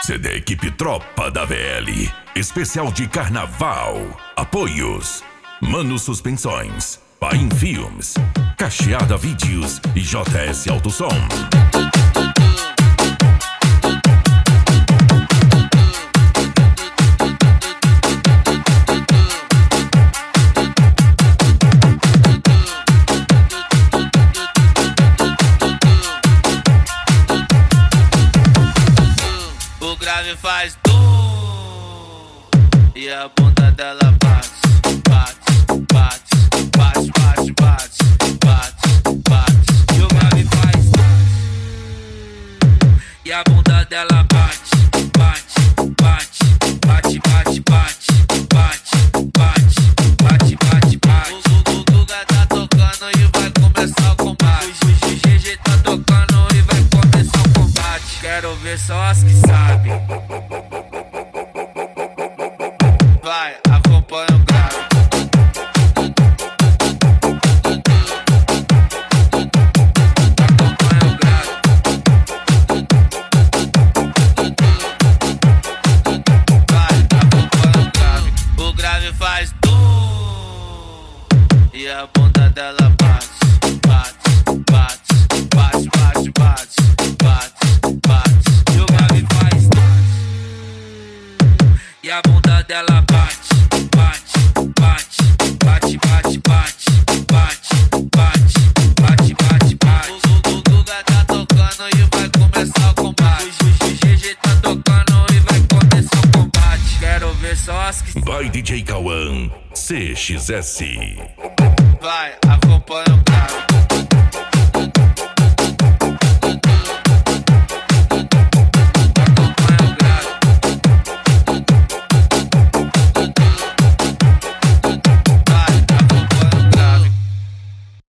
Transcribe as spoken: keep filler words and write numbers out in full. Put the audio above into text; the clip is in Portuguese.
C D Equipe Tropa da V L. Especial de Carnaval. Apoios: Mano Suspensões, Paim Filmes, Cacheada Vídeos e J S Autosom. O grave faz dum e a bunda dela bate, bate, bate, bate, bate, bate, bate, bate. E o grave faz dum e a bunda dela bate, bate, bate, bate, bate, bate, bate, bate, bate, bate, bate. O, o, o Guga tá tocando e vai começar o combate. O G G tá tocando e vai começar o combate. Quero ver só as que sabem. Vai, acompanha o grave. Acompanha o grave. Vai, acompanha o grave. O grave faz dum e a bunda dela bate, bate, bate, bate, bate, bate, bate, bate. E o grave faz dum e a bunda dela bate, bate, bate, bate, bate, bate, bate, bate, bate, bate, bate. O, o, o Guga tá tocando e vai começar o combate. O G G tá tocando e vai começar o combate. Quero ver só as que Vai D J Cauã, C X S. vai.